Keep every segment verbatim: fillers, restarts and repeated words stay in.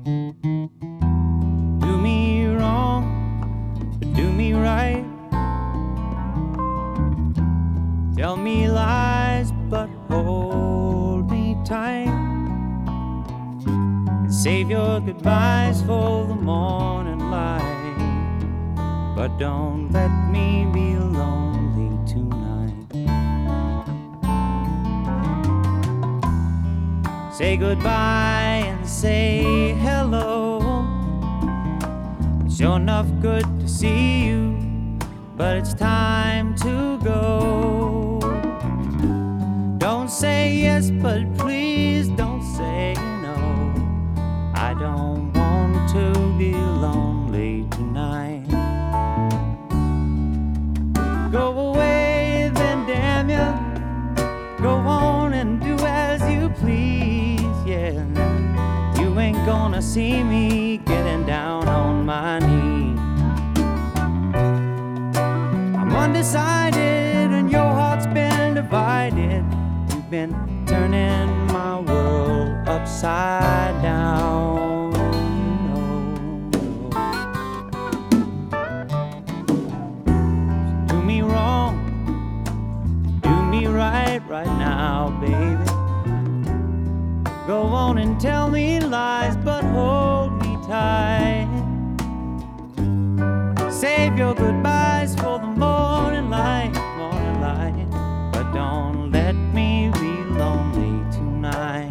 Do me wrong, but do me right. Tell me lies, but hold me tight. And save your goodbyes for the morning light. But don't let me be lonely tonight. Say goodbye and say hello. It's sure enough good to see you, but it's time to go. Don't say yes, but please don't say no. I don't want to be lonely tonight. Go away then, damn ya. Go on and do as you please, yeah. You ain't gonna see me getting down on my knees. I'm undecided and your heart's been divided. You've been turning my world upside down. No, no. Do me wrong, do me right right now, baby. Go on and tell me lies, but hold me tight. Save your goodbyes for the morning light, morning light. But don't let me be lonely tonight.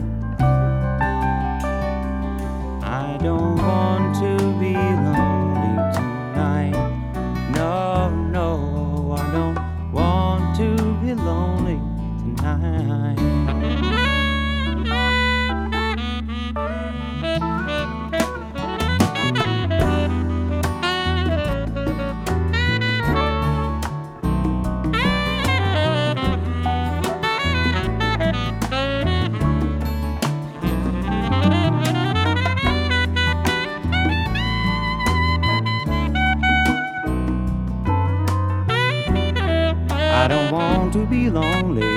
I don't want to be lonely tonight. No, no, I don't want to be lonely tonight. I don't want to be lonely